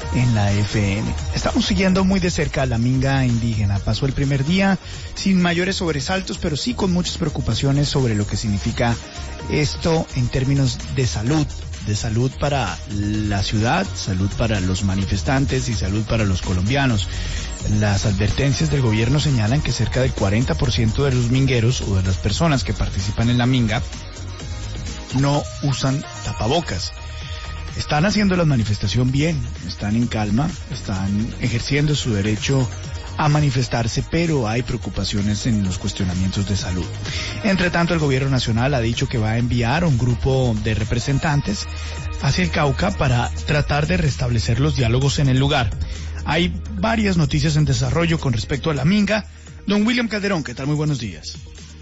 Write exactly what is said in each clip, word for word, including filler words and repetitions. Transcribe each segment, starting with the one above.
en la F M. Estamos siguiendo muy de cerca a la minga indígena. Pasó el primer día sin mayores sobresaltos, pero sí con muchas preocupaciones sobre lo que significa esto en términos de salud. De salud para la ciudad, salud para los manifestantes y salud para los colombianos. Las advertencias del gobierno señalan que cerca del cuarenta por ciento de los mingueros o de las personas que participan en la minga no usan tapabocas. Están haciendo la manifestación bien, están en calma, están ejerciendo su derecho a manifestarse, pero hay preocupaciones en los cuestionamientos de salud. Entre tanto, el gobierno nacional ha dicho que va a enviar un grupo de representantes hacia el Cauca para tratar de restablecer los diálogos en el lugar. Hay varias noticias en desarrollo con respecto a la minga. Don William Calderón, ¿qué tal? Muy buenos días.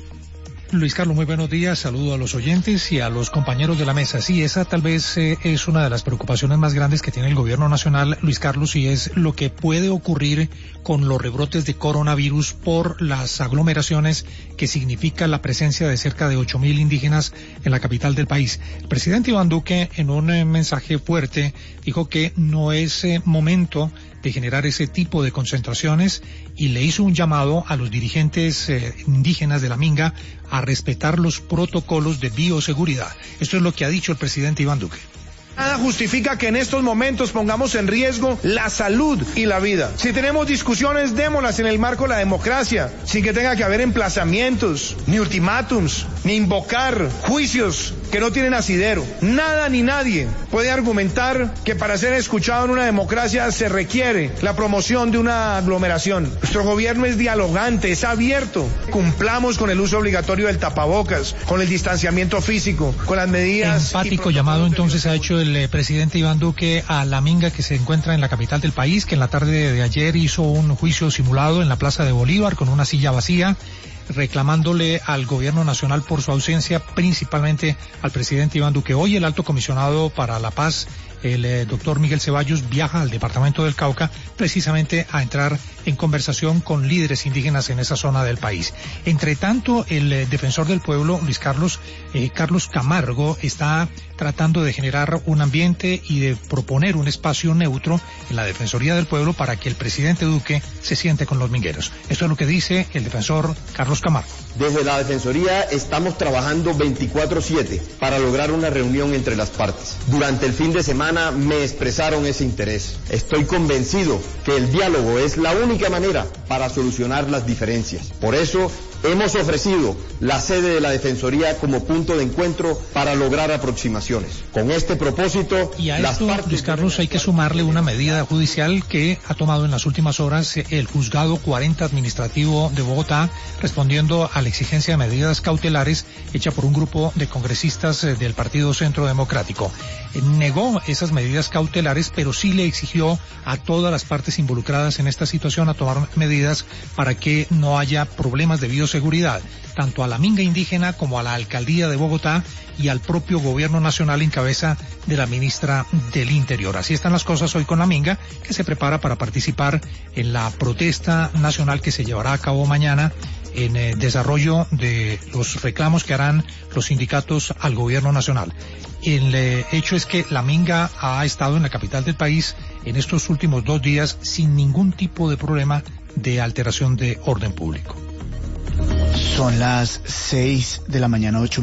Luis Carlos, muy buenos días. Saludo a los oyentes y a los compañeros de la mesa. Sí, esa tal vez eh, es una de las preocupaciones más grandes que tiene el gobierno nacional, Luis Carlos, y es lo que puede ocurrir con los rebrotes de coronavirus por las aglomeraciones que significa la presencia de cerca de ocho mil indígenas en la capital del país. El presidente Iván Duque, en un eh, mensaje fuerte, dijo que no es eh, momento de generar ese tipo de concentraciones y le hizo un llamado a los dirigentes eh, indígenas de la minga a respetar los protocolos de bioseguridad. Esto es lo que ha dicho el presidente Iván Duque. Nada justifica que en estos momentos pongamos en riesgo la salud y la vida. Si tenemos discusiones, démoslas en el marco de la democracia, sin que tenga que haber emplazamientos, ni ultimátums, ni invocar juicios que no tienen asidero. Nada ni nadie puede argumentar que para ser escuchado en una democracia se requiere la promoción de una aglomeración. Nuestro gobierno es dialogante, es abierto. Cumplamos con el uso obligatorio del tapabocas, con el distanciamiento físico, con las medidas... Empático llamado entonces ha hecho el presidente Iván Duque a la minga que se encuentra en la capital del país, que en la tarde de ayer hizo un juicio simulado en la Plaza de Bolívar con una silla vacía, reclamándole al gobierno nacional por su ausencia, principalmente al presidente Iván Duque. Hoy el alto comisionado para la paz, el eh, doctor Miguel Ceballos, viaja al departamento del Cauca precisamente a entrar en conversación con líderes indígenas en esa zona del país. Entre tanto, el eh, defensor del pueblo, Luis Carlos, eh, Carlos Camargo, está tratando de generar un ambiente y de proponer un espacio neutro en la Defensoría del Pueblo para que el presidente Duque se siente con los mingueros. Esto es lo que dice el defensor Carlos Camargo. Desde la Defensoría estamos trabajando veinticuatro siete para lograr una reunión entre las partes. Durante el fin de semana me expresaron ese interés. Estoy convencido que el diálogo es la única manera para solucionar las diferencias. Por eso hemos ofrecido la sede de la Defensoría como punto de encuentro para lograr aproximaciones. Con este propósito... Y a las esto, partes... Luis Carlos, hay que sumarle una medida judicial que ha tomado en las últimas horas el Juzgado cuarenta Administrativo de Bogotá, respondiendo a la exigencia de medidas cautelares hecha por un grupo de congresistas del Partido Centro Democrático. Negó esas medidas cautelares, pero sí le exigió a todas las partes involucradas en esta situación a tomar medidas para que no haya problemas de bioseguridad, tanto a la minga indígena como a la alcaldía de Bogotá y al propio gobierno nacional en cabeza de la ministra del Interior. Así están las cosas hoy con la minga, que se prepara para participar en la protesta nacional que se llevará a cabo mañana en eh, desarrollo de los reclamos que harán los sindicatos al gobierno nacional. El eh, hecho es que la minga ha estado en la capital del país en estos últimos dos días sin ningún tipo de problema de alteración de orden público. Son las seis de la mañana, ocho